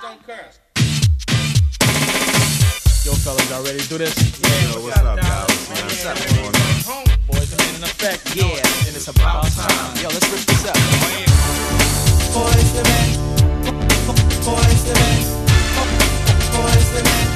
Yo, fellas, y'all ready to do this? Yeah, what's up, guys? What's up, man? Boys, the man in effect. Yeah, and it's about time. Yo, let's rip this up. Boys the man, boys the man, boys the man.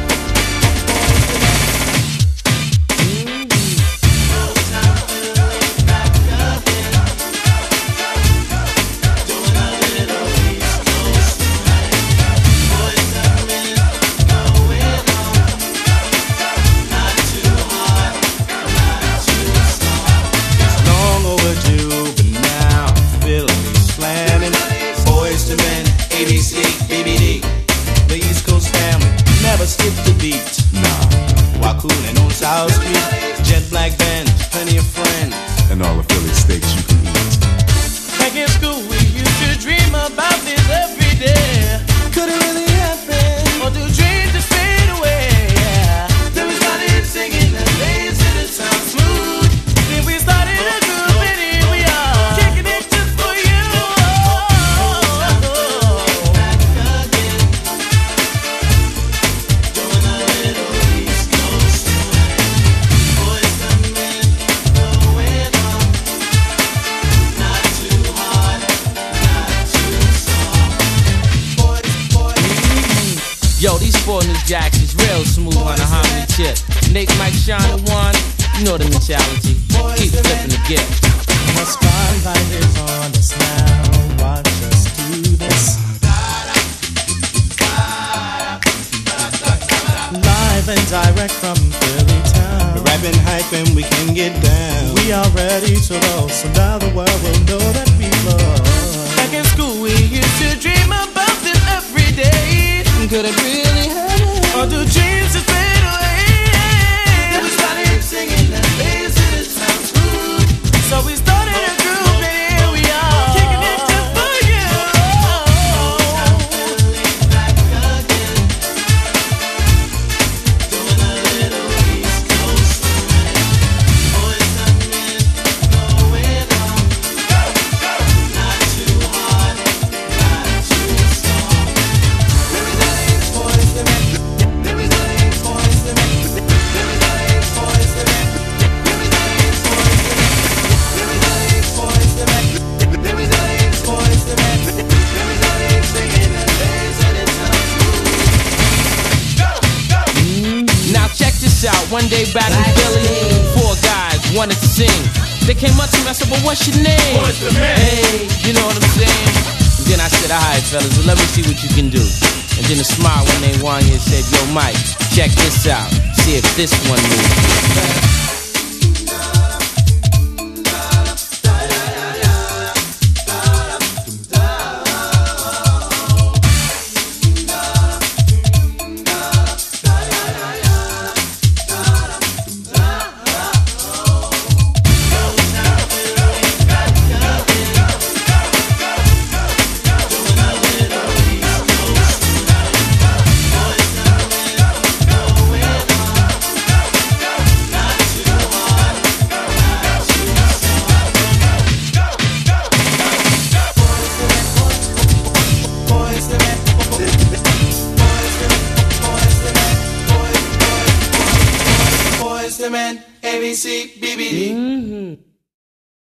Skip the beat, nah. While coolin' on South Street, jet black band, plenty of friends, and all the Philly steaks you can eat. Back in school, we used to dream about this every day. Could it really happen? Or do dreams just fade away? Yeah. Then we started singing the days to the sound smooth. Then we started a group and here we are, kicking it just for you. Yo, these 4 new jacks is real smooth on a harmony chip. Nick, Mike, Sean, and Juan, you know the mentality. Keep flipping the gift. The spotlight is on us now. Watch us do this. Live and direct from Philly town. we're rapping hype and we can get down. We are ready to roll, so now the world will know that we love. Back in school, we used to dream about this every day. Could it really happen? Or do dreams just fade away? Then we started singing that lazy to sound smooth. So we started a group and here we are, kicking it just for you. Back again, doing a little East Coast swing. Boys and men going on, not too hard, not too soft. Boys the men, there is no boys the men, there is no boys the men, there is no boys the men, there is no boys the men, there is no singing the days and it sounds smooth. Go. Now check this out. One day back in Philly, 4 guys wanted to sing. They came up to me, I said, well, what's your name? What's the man? Hey, you know what I'm saying? And then I said, alright, fellas, well, let me see what you can do. And then a smile when they won you said, yo, Mike, check this out. See if this one moves. ABC, BBD.